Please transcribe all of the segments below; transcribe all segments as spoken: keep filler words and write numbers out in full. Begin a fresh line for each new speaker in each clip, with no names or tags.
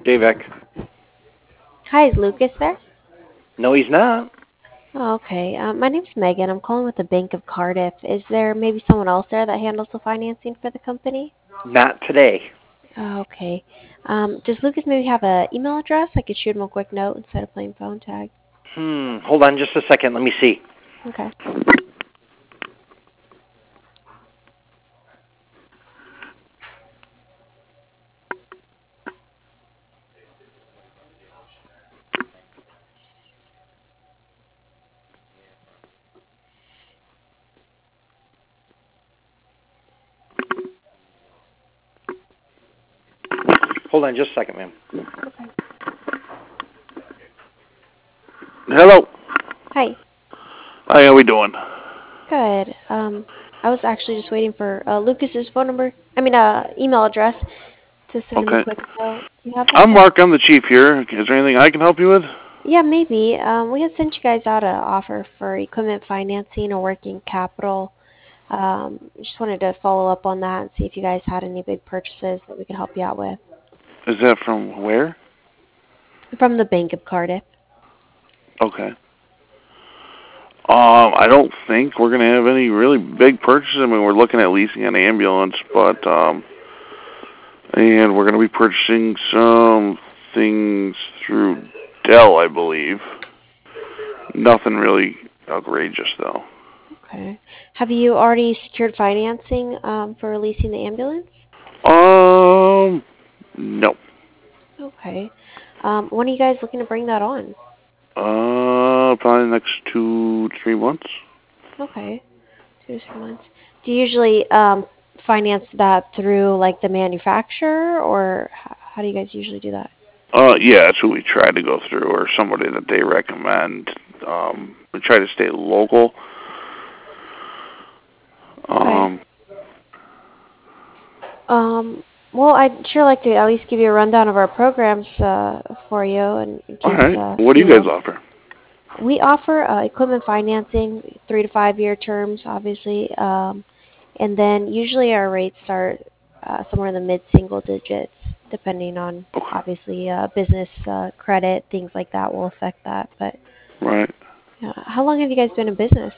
Davek.
Hi, is Lucas there?
No, he's not.
Oh, okay. Um, my name's Megan. I'm calling with the Bank of Cardiff. Is there maybe someone else there that handles the financing for the company?
Not today.
Oh, okay. Um, does Lucas maybe have an email address? I could shoot him a quick note instead of playing phone tag.
Hmm. Hold on just a second. Let me see.
Okay.
Hold on just a second, ma'am.
Okay.
Hello.
Hi.
Hi, how we doing?
Good. Um, I was actually just waiting for uh, Lucas's phone number. I mean, uh, email address to send him a
Okay.
quick note. Do you have that?
I'm Mark. I'm the chief here. Is there anything I can help you with?
Yeah, maybe. Um, we had sent you guys out an offer for equipment financing or working capital. Um, just wanted to follow up on that and see if you guys had any big purchases that we could help you out with.
Is that from where?
From the Bank of Cardiff.
Okay. Um, I don't think we're gonna have any really big purchases. I mean, we're looking at leasing an ambulance, but um, and we're gonna be purchasing some things through Dell, I believe. Nothing really outrageous though.
Okay. Have you already secured financing um, for leasing the ambulance?
Um, no.
Okay. Um, when are you guys looking to bring that on?
Uh, probably the next two, three months.
Okay. Two to three months. Do you usually um, finance that through like the manufacturer, or h- how do you guys usually do that?
Uh, yeah, that's who we try to go through, or somebody that they recommend. Um, we try to stay local.
Okay.
Um,
Um, well, I'd sure like to at least give you a rundown of our programs uh, for you in in
all
case
right.
uh,
What do you
you
guys
know.
offer?
We offer uh, equipment financing, three to five year terms, obviously, um, and then usually our rates start uh, somewhere in the mid single digits, depending on
Okay.
obviously uh, business uh, credit, things like that will affect that. But
Right.
yeah, how long have you guys been in business?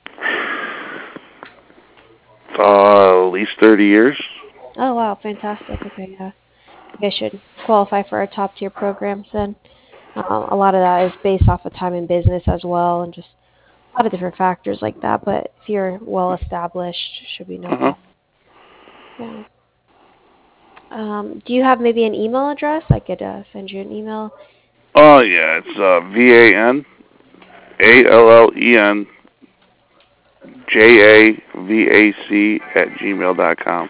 Uh, at least thirty years.
Oh wow, fantastic. Okay, yeah, you guys should qualify for our top tier programs then. Um, a lot of that is based off of time in business as well, and just a lot of different factors like that. But if you're well established, should be no
Uh huh.
problem. Yeah. Um, do you have maybe an email address? I could uh, send you an email.
Oh yeah, it's uh, V A N A L L E N J A V A C at gmail dot com.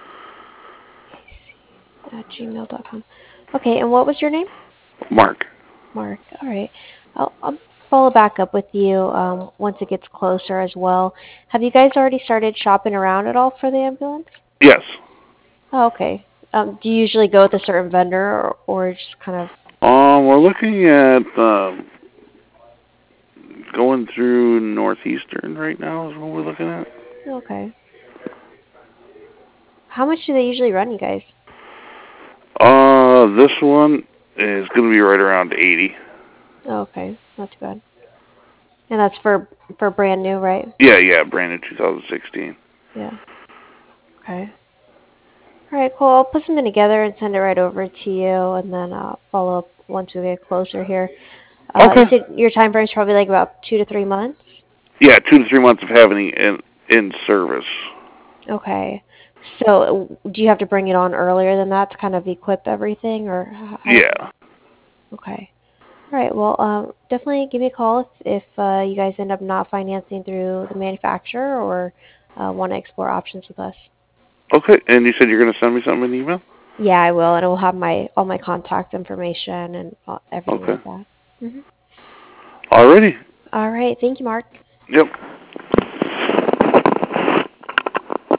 At gmail dot com. Okay, and what was your name?
Mark.
Mark. All right. I'll, I'll follow back up with you um, once it gets closer as well. Have you guys already started shopping around at all for the ambulance?
Yes.
Oh, okay. Um, do you usually go with a certain vendor or, or just kind of?
Um, we're looking at um, going through Northeastern right now is what we're looking at.
Okay. How much do they usually run you guys?
Uh, this one is going to be right around eighty.
Oh, okay, not too bad. And that's for for brand new, right?
Yeah, yeah, brand new twenty sixteen.
Yeah. Okay. All right, cool. I'll put something together and send it right over to you, and then uh, follow up once we get closer here. Uh,
Okay.
you said your time frame is probably like about two to three months.
Yeah, two to three months of having it in in service.
Okay. So do you have to bring it on earlier than that to kind of equip everything, or h- how?
Yeah.
Okay. All right. Well, um, definitely give me a call if, if uh, you guys end up not financing through the manufacturer or uh, want to explore options with us.
Okay, and you said you're going to send me something in email?
Yeah, I will, and it will have my all my contact information and all, everything
Okay.
like that. hmm
Alrighty.
All right. Thank you, Mark.
Yep.